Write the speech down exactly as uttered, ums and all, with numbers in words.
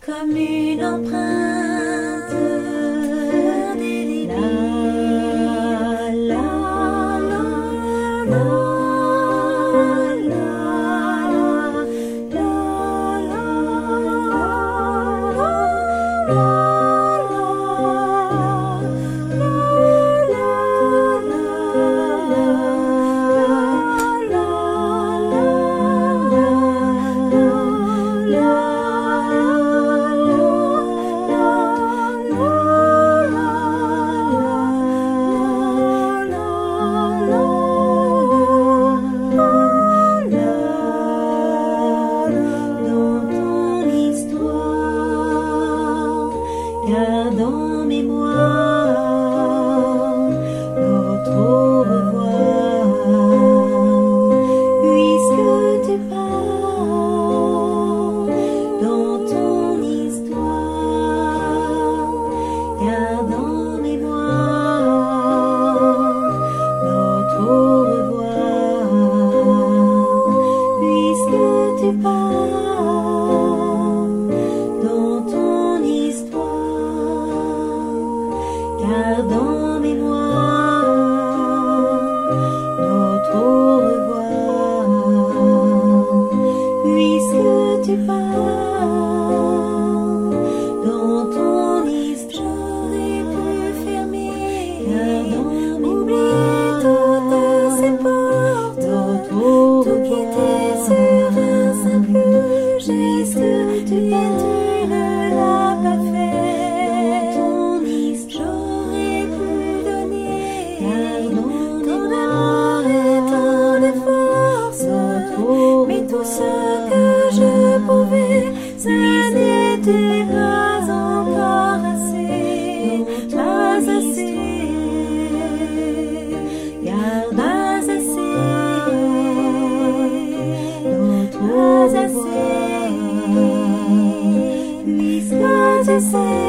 comme une empreinte indélébile. La, la, la, la, la, la, la, la, la. Garde en mémoire notre au revoir, puisque tu pars dans ton histoire. Garde en mémoire notre au revoir, puisque tu pars dans ton histoire. Garde en mémoire notre au revoir, puisque tu pars dans ton histoire. J'aurais pu fermer, garde en oublier toutes ces portes, tout quitter sur un simple geste. Tu ne l'as pas fait. Ton histoire, j'aurais pu donner tant d'amour et tant de force, mais tout ce que je pouvais, ça n'était pas encore assez, pas assez. Garde pas assez, pas assez, puisque tu sais.